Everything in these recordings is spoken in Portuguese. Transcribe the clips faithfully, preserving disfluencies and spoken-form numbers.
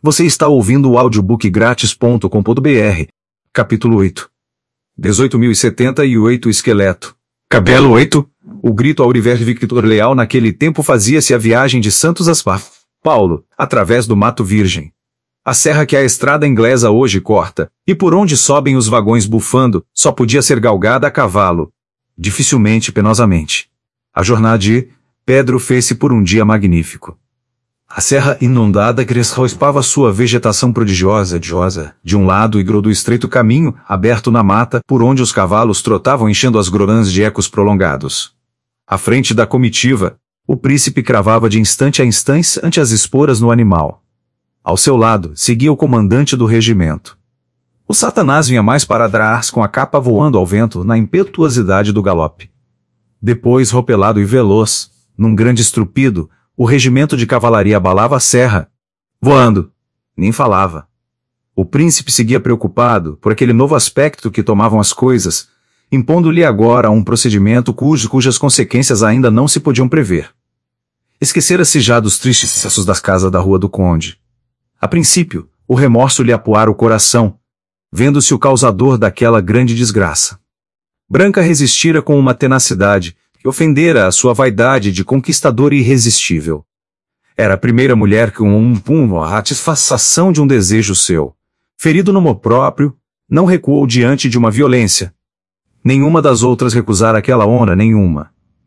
Você está ouvindo o audiobook grátis ponto com ponto br. Capítulo oito. dezoito mil e setenta e oito Esqueleto. Cabelo oito. O grito Auriver Victor Leal naquele tempo fazia-se a viagem de Santos a São Paulo, através do Mato Virgem. A serra que a estrada inglesa hoje corta, e por onde sobem os vagões bufando, só podia ser galgada a cavalo. Dificilmente penosamente. A jornada de Pedro fez-se por um dia magnífico. A serra inundada crespaava sua vegetação prodigiosa, diosa, de um lado e do estreito caminho, aberto na mata, por onde os cavalos trotavam enchendo as grolãs de ecos prolongados. À frente da comitiva, o príncipe cravava de instante a instante ante as esporas no animal. Ao seu lado, seguia o comandante do regimento. O Satanás vinha mais para trás com a capa voando ao vento na impetuosidade do galope. Depois, ropelado e veloz, num grande estrupido, o regimento de cavalaria abalava a serra, voando. Nem falava. O príncipe seguia preocupado por aquele novo aspecto que tomavam as coisas, impondo-lhe agora um procedimento cujo, cujas consequências ainda não se podiam prever. Esquecera-se já dos tristes sucessos das casas da Rua do Conde. A princípio, o remorso lhe apoara o coração, vendo-se o causador daquela grande desgraça. Branca resistira com uma tenacidade que ofendera a sua vaidade de conquistador irresistível. Era a primeira mulher que um um, um a satisfação de um desejo seu. Ferido no amor próprio, não recuou diante de uma violência. Nenhuma das outras recusara aquela honra, nenhuma.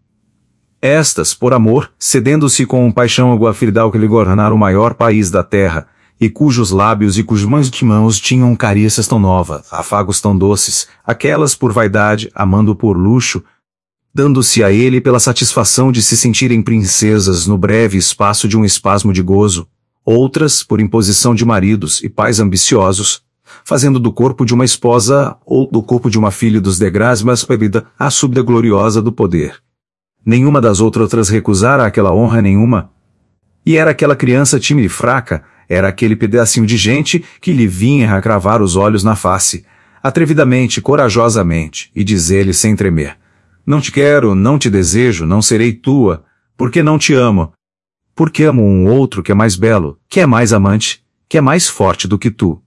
Estas, por amor, cedendo-se com um paixão aguafridal que lhe governara o maior país da terra, e cujos lábios e cujos mãos de mãos tinham carícias tão novas, afagos tão doces, aquelas por vaidade, amando por luxo, dando-se a ele pela satisfação de se sentirem princesas no breve espaço de um espasmo de gozo, outras por imposição de maridos e pais ambiciosos, fazendo do corpo de uma esposa ou do corpo de uma filha dos degraus mais bebida a súbita gloriosa do poder. Nenhuma das outras recusara aquela honra nenhuma. E era aquela criança tímida e fraca, era aquele pedacinho de gente que lhe vinha a cravar os olhos na face, atrevidamente, corajosamente, e dizer-lhe sem tremer: não te quero, não te desejo, não serei tua, porque não te amo. Porque amo um outro que é mais belo, que é mais amante, que é mais forte do que tu.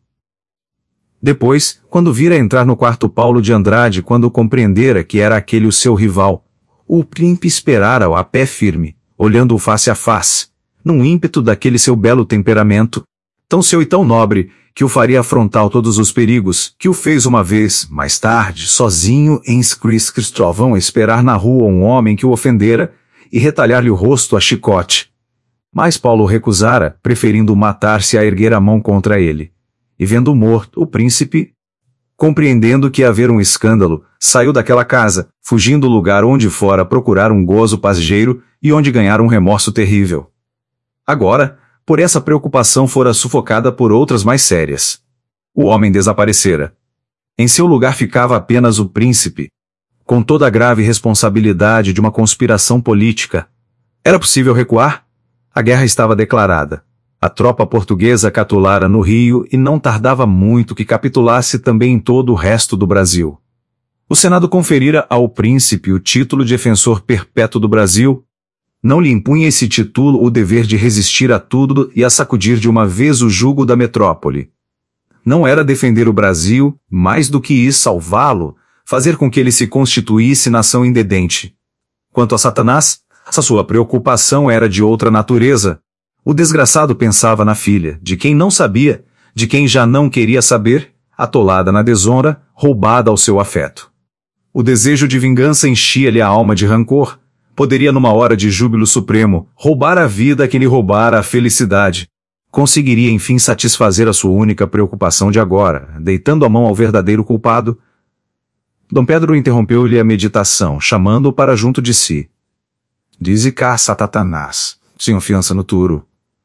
Depois, quando vira entrar no quarto Paulo de Andrade, quando compreendera que era aquele o seu rival, o príncipe esperara-o a pé firme, olhando-o face a face, num ímpeto daquele seu belo temperamento, tão seu e tão nobre, que o faria afrontar todos os perigos, que o fez uma vez, mais tarde, sozinho em Cristóvão esperar na rua um homem que o ofendera, e retalhar-lhe o rosto a chicote. Mas Paulo recusara, preferindo matar-se a erguer a mão contra ele. E vendo morto, o príncipe, compreendendo que ia haver um escândalo, saiu daquela casa, fugindo do lugar onde fora procurar um gozo passageiro, e onde ganhar um remorso terrível. Agora, por essa preocupação fora sufocada por outras mais sérias. O homem desaparecera. Em seu lugar ficava apenas o príncipe, com toda a grave responsabilidade de uma conspiração política. Era possível recuar? A guerra estava declarada. A tropa portuguesa capitulara no Rio e não tardava muito que capitulasse também em todo o resto do Brasil. O Senado conferira ao príncipe o título de defensor perpétuo do Brasil. Não lhe impunha esse título o dever de resistir a tudo e a sacudir de uma vez o jugo da metrópole. Não era defender o Brasil, mais do que isso salvá-lo, fazer com que ele se constituísse nação independente. Quanto a Satanás, a sua preocupação era de outra natureza. O desgraçado pensava na filha, de quem não sabia, de quem já não queria saber, atolada na desonra, roubada ao seu afeto. O desejo de vingança enchia-lhe a alma de rancor. Poderia, numa hora de júbilo supremo, roubar a vida a quem lhe roubara a felicidade. Conseguiria, enfim, satisfazer a sua única preocupação de agora, deitando a mão ao verdadeiro culpado. Dom Pedro interrompeu-lhe a meditação, chamando-o para junto de si. Dize cá, Satanás, sem confiança no turo.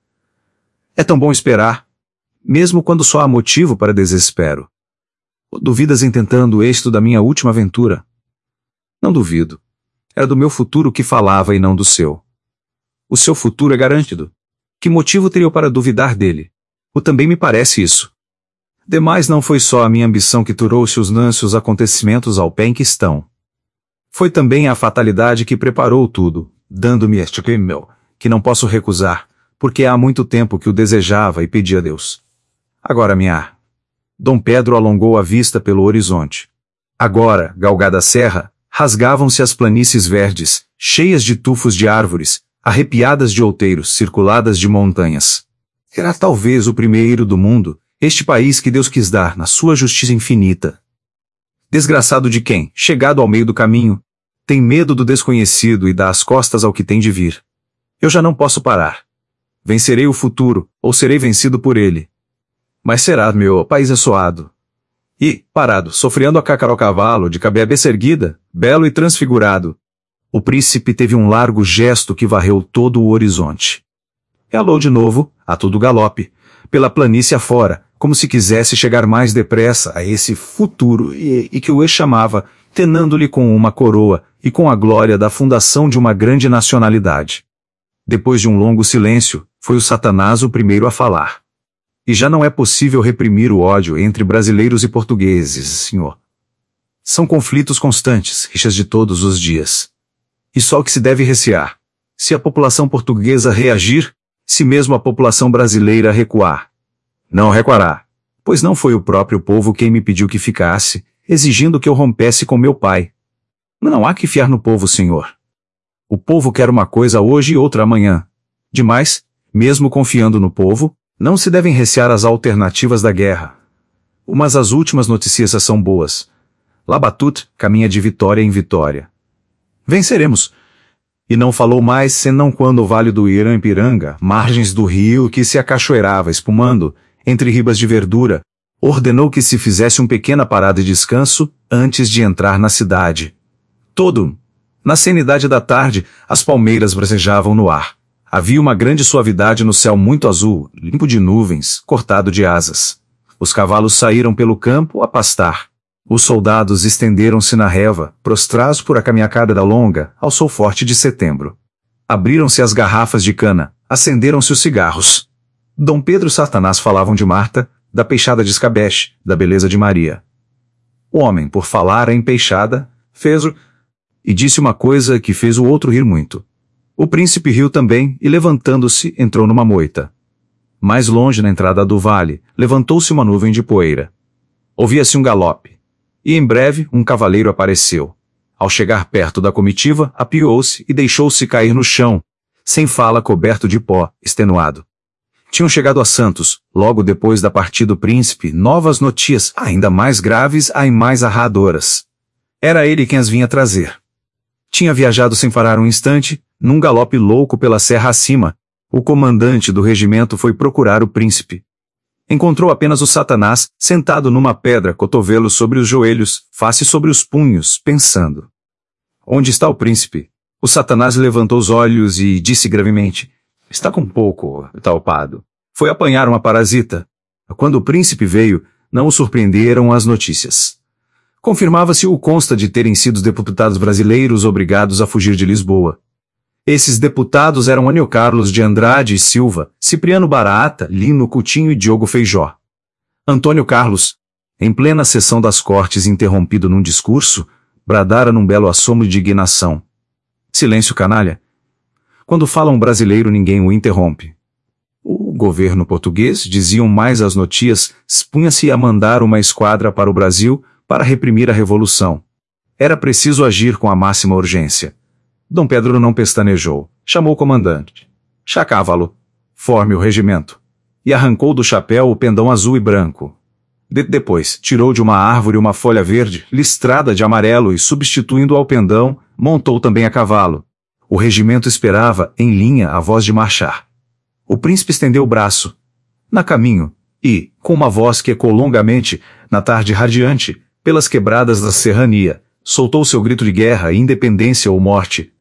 É tão bom esperar, mesmo quando só há motivo para desespero. Duvidas em tentando o êxito da minha última aventura? Não duvido. Era do meu futuro que falava e não do seu. O seu futuro é garantido. Que motivo teria eu para duvidar dele? O também me parece isso. Demais não foi só a minha ambição que trouxe os nâncios acontecimentos ao pé em que estão. Foi também a fatalidade que preparou tudo, dando-me este prêmio, que não posso recusar, porque há muito tempo que o desejava e pedia a Deus. Agora minha... Dom Pedro alongou a vista pelo horizonte. Agora, galgada a serra, rasgavam-se as planícies verdes, cheias de tufos de árvores, arrepiadas de outeiros, circuladas de montanhas. Era talvez o primeiro do mundo, este país que Deus quis dar na sua justiça infinita. Desgraçado de quem, chegado ao meio do caminho, tem medo do desconhecido e dá as costas ao que tem de vir. Eu já não posso parar. Vencerei o futuro, ou serei vencido por ele. Mas será meu país assoado. E, parado, sofreando a cácara ao cavalo, de cabeça erguida, belo e transfigurado, o príncipe teve um largo gesto que varreu todo o horizonte. Alou de novo, a todo galope, pela planície afora, como se quisesse chegar mais depressa a esse futuro e, e que o chamava, tenando-lhe com uma coroa e com a glória da fundação de uma grande nacionalidade. Depois de um longo silêncio, foi o Satanás o primeiro a falar. E já não é possível reprimir o ódio entre brasileiros e portugueses, senhor. São conflitos constantes, rixas de todos os dias. E só o que se deve recear. Se a população portuguesa reagir, se mesmo a população brasileira recuar. Não recuará, pois não foi o próprio povo quem me pediu que ficasse, exigindo que eu rompesse com meu pai. Não há que fiar no povo, senhor. O povo quer uma coisa hoje e outra amanhã. Demais, mesmo confiando no povo, não se devem recear as alternativas da guerra. Mas as últimas notícias são boas. Labatut caminha de vitória em vitória. Venceremos. E não falou mais senão quando o vale do Irã-Piranga, margens do rio que se acachoeirava espumando, entre ribas de verdura, ordenou que se fizesse uma pequena parada de descanso antes de entrar na cidade. Todo, na serenidade da tarde, as palmeiras bracejavam no ar. Havia uma grande suavidade no céu muito azul, limpo de nuvens, cortado de asas. Os cavalos saíram pelo campo a pastar. Os soldados estenderam-se na relva, prostrados por a caminhada longa, ao sol forte de setembro. Abriram-se as garrafas de cana, acenderam-se os cigarros. Dom Pedro e Satanás falavam de Marta, da peixada de escabeche, da beleza de Maria. O homem, por falar em peixada, fez-o, e disse uma coisa que fez o outro rir muito. O príncipe riu também e, levantando-se, entrou numa moita. Mais longe, na entrada do vale, levantou-se uma nuvem de poeira. Ouvia-se um galope. E, em breve, um cavaleiro apareceu. Ao chegar perto da comitiva, apiou-se e deixou-se cair no chão, sem fala, coberto de pó, extenuado. Tinham chegado a Santos, logo depois da partida do príncipe, novas notícias, ainda mais graves e mais arradoras. Era ele quem as vinha trazer. Tinha viajado sem parar um instante, num galope louco pela serra acima. O comandante do regimento foi procurar o príncipe. Encontrou apenas o Satanás, sentado numa pedra, cotovelos sobre os joelhos, face sobre os punhos, pensando. Onde está o príncipe? O Satanás levantou os olhos e disse gravemente, está com pouco, talpado. Foi apanhar uma parasita. Quando o príncipe veio, não o surpreenderam as notícias. Confirmava-se o consta de terem sido os deputados brasileiros obrigados a fugir de Lisboa. Esses deputados eram Anio Carlos de Andrade e Silva, Cipriano Barata, Lino Coutinho e Diogo Feijó. Antônio Carlos, em plena sessão das cortes interrompido num discurso, bradara num belo assomo de indignação. Silêncio, canalha. Quando fala um brasileiro ninguém o interrompe. O governo português, diziam mais as notícias, expunha-se a mandar uma esquadra para o Brasil para reprimir a revolução. Era preciso agir com a máxima urgência. Dom Pedro não pestanejou. Chamou o comandante. Chacávalo. Forme o regimento. E arrancou do chapéu o pendão azul e branco. De depois, tirou de uma árvore uma folha verde, listrada de amarelo e, substituindo ao pendão, montou também a cavalo. O regimento esperava, em linha, a voz de marchar. O príncipe estendeu o braço. Na caminho, e, com uma voz que ecoou longamente, na tarde radiante, pelas quebradas da serrania, soltou seu grito de guerra, independência ou morte.